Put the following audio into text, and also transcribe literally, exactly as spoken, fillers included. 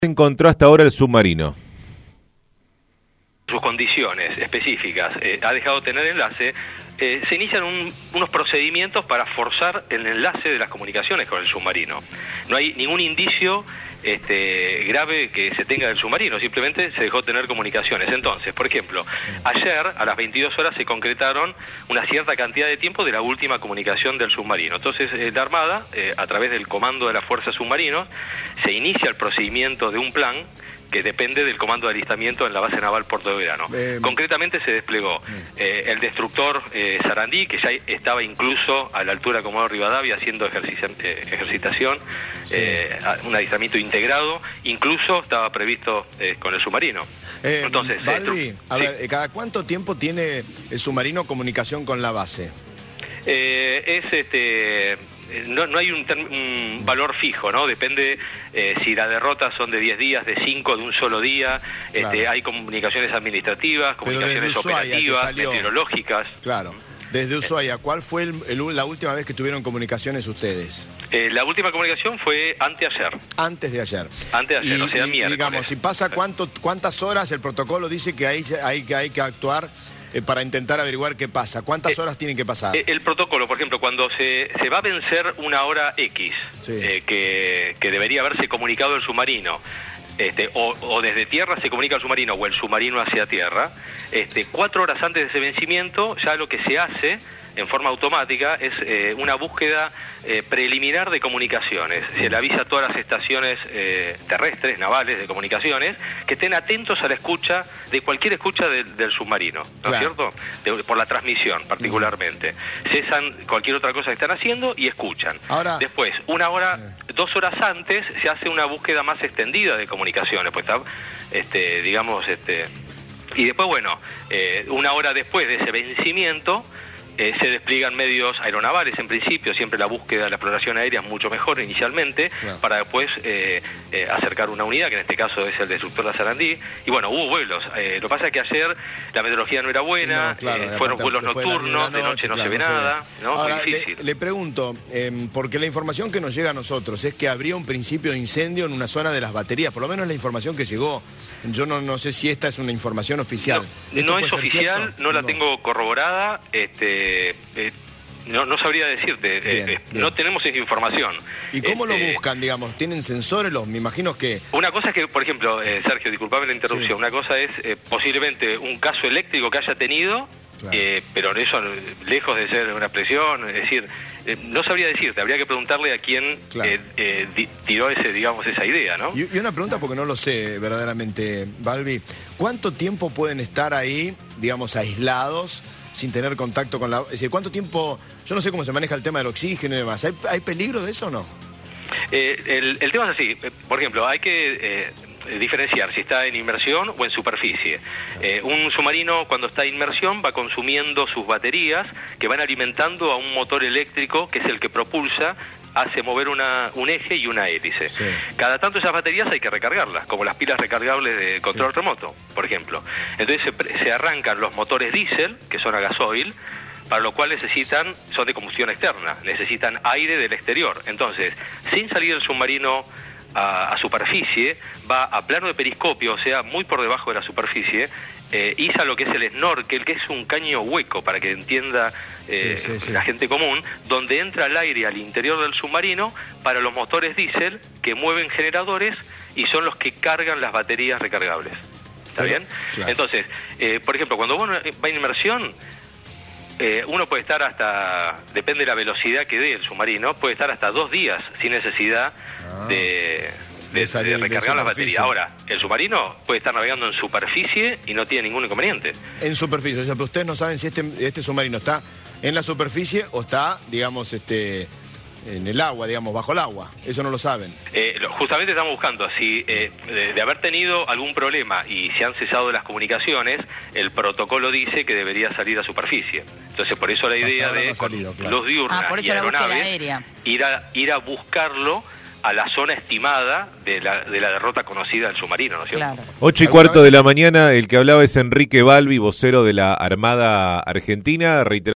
encontró hasta ahora el submarino? Sus condiciones específicas, eh, ha dejado de tener enlace, eh, se inician un, unos procedimientos para forzar el enlace de las comunicaciones con el submarino. No hay ningún indicio este, grave que se tenga del submarino, simplemente se dejó de tener comunicaciones. Entonces, por ejemplo, ayer a las veintidós horas se concretaron una cierta cantidad de tiempo de la última comunicación del submarino. Entonces, eh, la Armada, eh, a través del Comando de la Fuerza Submarinos, se inicia el procedimiento de un plan que depende del comando de alistamiento en la base naval Puerto de Belgrano. Eh, Concretamente se desplegó eh, el destructor eh, Sarandí, que ya estaba incluso a la altura de Comodoro Rivadavia haciendo ejercici- eh, ejercitación, sí. eh, un adiestramiento integrado, incluso estaba previsto eh, con el submarino. Eh, Entonces, Balbi, eh, a sí. ver, ¿cada cuánto tiempo tiene el submarino comunicación con la base? Eh, es este... No, no hay un, un valor fijo, ¿no? Depende eh, si las derrotas son de diez días, de cinco, de un solo día. Claro. Este, hay comunicaciones administrativas, comunicaciones operativas, salió... meteorológicas. Claro. Desde Ushuaia, ¿cuál fue el, el, la última vez que tuvieron comunicaciones ustedes? Eh, la última comunicación fue anteayer. Antes de ayer. Antes de ayer, y, o sea, y, miércoles. Digamos, si pasa cuánto, cuántas horas, el protocolo dice que hay, hay, que, hay que actuar eh, para intentar averiguar qué pasa. ¿Cuántas eh, horas tienen que pasar? Eh, el protocolo, por ejemplo, cuando se, se va a vencer una hora X, sí. eh, que, que debería haberse comunicado el submarino, Este, o, o desde tierra se comunica al submarino o el submarino hacia tierra, este, cuatro horas antes de ese vencimiento ya lo que se hace en forma automática es eh, una búsqueda eh, preliminar de comunicaciones. Se le avisa a todas las estaciones eh, terrestres, navales de comunicaciones, que estén atentos a la escucha, de cualquier escucha de, del submarino, ¿no claro. es cierto? De, por la transmisión particularmente. Mm. Cesan cualquier otra cosa que están haciendo y escuchan. Ahora, después, una hora, eh. dos horas antes, se hace una búsqueda más extendida de comunicaciones, pues está, este, digamos, este, y después, bueno, eh, una hora después de ese vencimiento, Eh, se despliegan medios aeronavales en principio, siempre la búsqueda de la exploración aérea es mucho mejor inicialmente, claro. para después eh, eh, acercar una unidad, que en este caso es el destructor de Sarandí, y bueno, hubo vuelos. Eh, lo que pasa es que ayer la meteorología no era buena, no, claro, eh, fueron vuelos nocturnos, de, de noche no claro, se ve no nada, se ve. ¿no? Ahora, muy difícil. Le, le pregunto, eh, porque la información que nos llega a nosotros es que habría un principio de incendio en una zona de las baterías, por lo menos la información que llegó. Yo no, no sé si esta es una información oficial. No, no es oficial, no la no. tengo corroborada, este Eh, no, no sabría decirte, bien, eh, bien. no tenemos esa información. ¿Y cómo este, lo buscan, digamos? ¿Tienen sensores? Los, me imagino que... Una cosa es que, por ejemplo, eh, Sergio, disculpame la interrupción, sí. una cosa es eh, posiblemente un caso eléctrico que haya tenido, claro. eh, pero eso lejos de ser una presión, es decir, eh, no sabría decirte, habría que preguntarle a quién claro. eh, eh, di, tiró ese, digamos, esa idea, ¿no? Y, y una pregunta porque no lo sé verdaderamente, Balbi, ¿cuánto tiempo pueden estar ahí, digamos, aislados, sin tener contacto con la... Es decir, ¿cuánto tiempo...? Yo no sé cómo se maneja el tema del oxígeno y demás. ¿Hay, hay peligro de eso o no? Eh, el, el tema es así. Por ejemplo, hay que eh, diferenciar si está en inmersión o en superficie. Eh, un submarino, cuando está en inmersión, va consumiendo sus baterías que van alimentando a un motor eléctrico que es el que propulsa, hace mover una, un eje y una hélice. Sí. Cada tanto esas baterías hay que recargarlas, como las pilas recargables de control sí. remoto, por ejemplo. Entonces se, se arrancan los motores diésel, que son a gasoil, para lo cual necesitan, son de combustión externa, necesitan aire del exterior. Entonces, sin salir el submarino a, a superficie, va a plano de periscopio, o sea, muy por debajo de la superficie, eh, iza lo que es el snorkel, que es un caño hueco, para que entienda eh, sí, sí, sí. la gente común, donde entra el aire al interior del submarino para los motores diésel que mueven generadores y son los que cargan las baterías recargables. ¿Está bien? Claro. Entonces, eh, por ejemplo, cuando uno va en inmersión, eh, uno puede estar hasta, depende de la velocidad que dé el submarino, puede estar hasta dos días sin necesidad ah. de... De, de, de recargar las baterías. Ahora, el submarino puede estar navegando en superficie y no tiene ningún inconveniente. En superficie, o sea, pero ustedes no saben si este, este submarino está en la superficie o está, digamos, este, en el agua, digamos, bajo el agua. Eso no lo saben. Eh, lo, justamente estamos buscando, si eh, de, de haber tenido algún problema y se han cesado las comunicaciones, el protocolo dice que debería salir a superficie. Entonces, por eso la idea de no salido, claro. los diurnas ah, y aeronaves, ir a, ir a buscarlo a la zona estimada de la, de la derrota conocida del submarino, ¿no es cierto? Claro. Ocho y cuarto de la mañana, el que hablaba es Enrique Balbi, vocero de la Armada Argentina. Reiter